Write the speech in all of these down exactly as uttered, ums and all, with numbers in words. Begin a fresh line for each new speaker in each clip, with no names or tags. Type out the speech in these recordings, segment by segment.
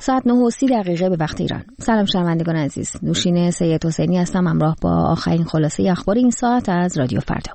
ساعت نه و سی دقیقه به وقت ایران. سلام شنوندگان عزیز، نوشین سید حسینی هستم همراه با آخرین خلاصه اخبار این ساعت از رادیو فردا.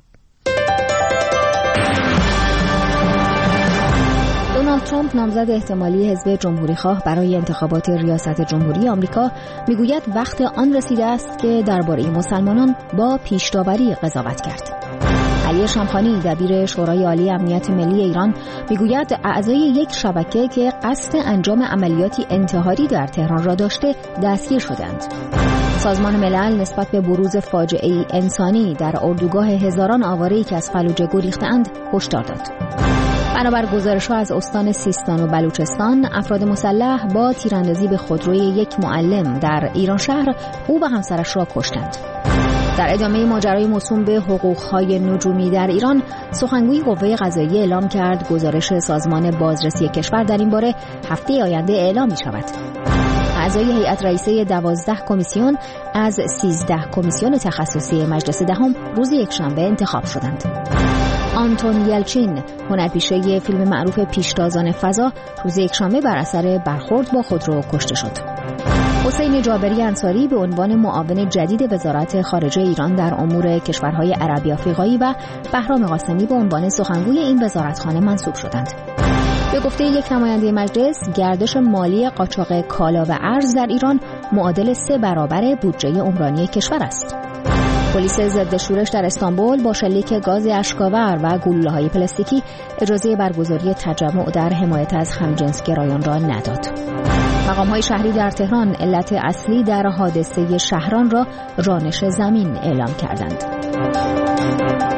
دونالد ترامپ نامزد احتمالی حزب جمهوری‌خواه برای انتخابات ریاست جمهوری آمریکا میگوید وقت آن رسیده است که درباره مسلمانان با پیش‌داوری قضاوت کرد. علی شامخانی دبیر شورای عالی امنیت ملی ایران میگوید اعضای یک شبکه که قصد انجام عملیاتی انتحاری در تهران را داشته دستگیر شدند. سازمان ملل نسبت به بروز فاجعه‌ای انسانی در اردوگاه هزاران آواره‌ای که از فلوجه گریختند هشدار داد. بنابر گزارش‌ها از استان سیستان و بلوچستان، افراد مسلح با تیراندازی به خودروی یک معلم در ایران شهر او و همسرش را کشتند. در ادامه ماجرای موسوم به حقوق‌های نجومی در ایران، سخنگوی قوه قضاییه اعلام کرد گزارش سازمان بازرسی کشور در این باره هفته آینده اعلام می‌شود. اعضای هیئت رئیسه دوازده کمیسیون از سیزده کمیسیون تخصصی مجلس دهم روز یکشنبه انتخاب شدند. آنتون یلچین، هنرپیشه فیلم معروف پیشتازان فضا، روز یکشنبه بر اثر برخورد با خودرو کشته شد. حسین جابری انصاری به عنوان معاون جدید وزارت خارجه ایران در امور کشورهای عربی آفریقایی و بهرام قاسمی به عنوان سخنگوی این وزارتخانه منصوب شدند. به گفته یک نماینده مجلس، گردش مالی قاچاق کالا و ارز در ایران معادل سه برابر بودجه عمرانی کشور است. پلیس ضد شورش در استانبول با شلیک گاز اشک‌آور و گلوله‌های پلاستیکی اجازه برگزاری تجمع در حمایت از همجنسگرایان را نداد. مقام‌های شهری در تهران علت اصلی در حادثه شهران را رانش زمین اعلام کردند.